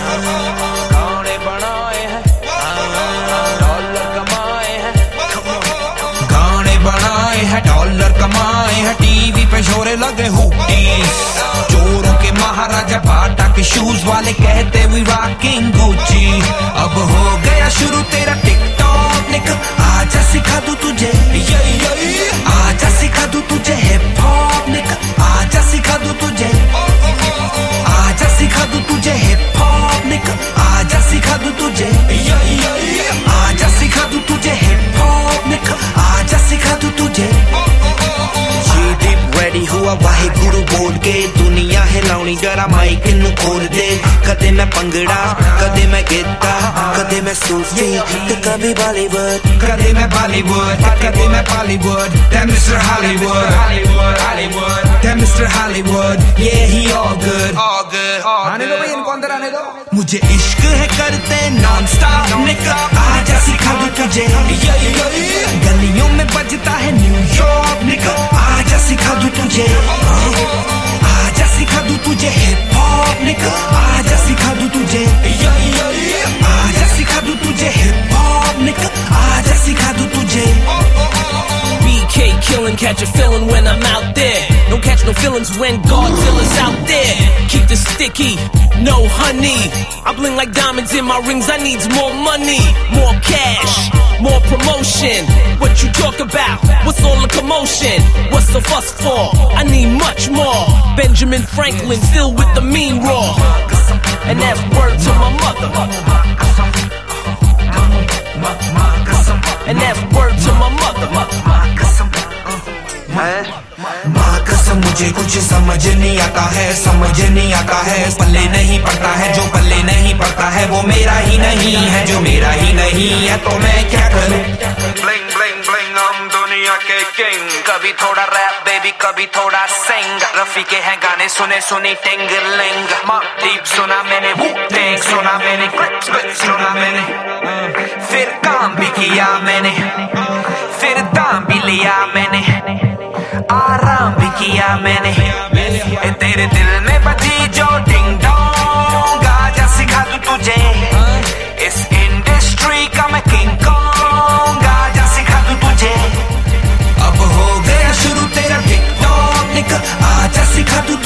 गाने बनाए हैं, डॉलर कमाए हैं, गाने बनाए हैं, डॉलर कमाए हैं, टीवी पे शोरे लगे हुक्कीज, चोरों के महाराजा बाटा के शूज वाले कहते वी रॉकिंग गुच्ची। अब हो गया शुरू तेरा टिकटॉक निक, आजा सिखा दूं तुझे, आजा सिखा दूं तुझे हिप हॉप निक, आजा सिखा दूं तुझे, आजा सिखा दूं तुझे हिप हॉप निक, आजा सिखा दूं तुझे, आजा सिखा दूं तुझे हिप हॉप निक, आजा सिखा दूं तुझे। ये डिप रेडी हुआ वाहे गुरु बोल के, दुनिया हिलाउनी जरा माइक नू खोल दे। कदे मैं पंगड़ा, कदे मैं गिद्दा, कदे मैं सूफी, ते कभी बॉलीवुड, कदे मैं बॉलीवुड, कदे मैं Bollywood. That Mr. Hollywood, Hollywood, Hollywood, that Mr. Hollywood, yeah he all good, all good, all good। आने दो भाई इनको अंदर आने दो। मुझे इश्क है करते नॉन स्टॉप निका, आजा सिखा दूं तुझे, गलियों में बजता है न्यूयॉर्क निका, आजा सिखा दूं तुझे, आजा सिखा दूं तुझे हिप हॉप निका, आजा सिखा दूं तुझे, आजा सिखा दूं तुझे हिप हॉप निका, आजा सिखा दूं तुझे। BK killing, catch a feeling when I'm out there. Don't catch no feelings when Godzilla's out there. Keep this sticky, no honey. I bling like diamonds in my rings. I needs more money, more cash, more promotion. What you talk about? What's all the commotion? What's the fuss for? I need much more. Benjamin Franklin still with the mean raw, and that's word to my mother. And that's word to my mother. माँ कसम मुझे कुछ समझ नहीं आता है, समझ नहीं आता है, पल्ले नहीं पड़ता है, जो पल्ले नहीं पड़ता है वो मेरा ही नहीं है, जो मेरा ही नहीं है तो मैं क्या करूं। ब्लिंग ब्लिंग ब्लिंग हम दुनिया के किंग, कभी थोड़ा रैप बेबी कभी थोड़ा सिंग, रफी के हैं गाने सुने सुनी टिंगलिंग, माँ डीप सुना मैंने, वुटेंग सुना मैंने, क्लिप्स सुना मैंने, फिर काम भी किया मैंने, फिर दाम भी लिया मैंने, आराम भी किया मैंने, तेरे दिल में बजी जो डिंग डोंग, आजा सिखा दूं तुझे, इस इंडस्ट्री का मैं किंग कॉन्ग, आजा सिखा दूं तुझे। अब हो गया शुरू तेरा टिकटॉक निक, आजा सिखा दूं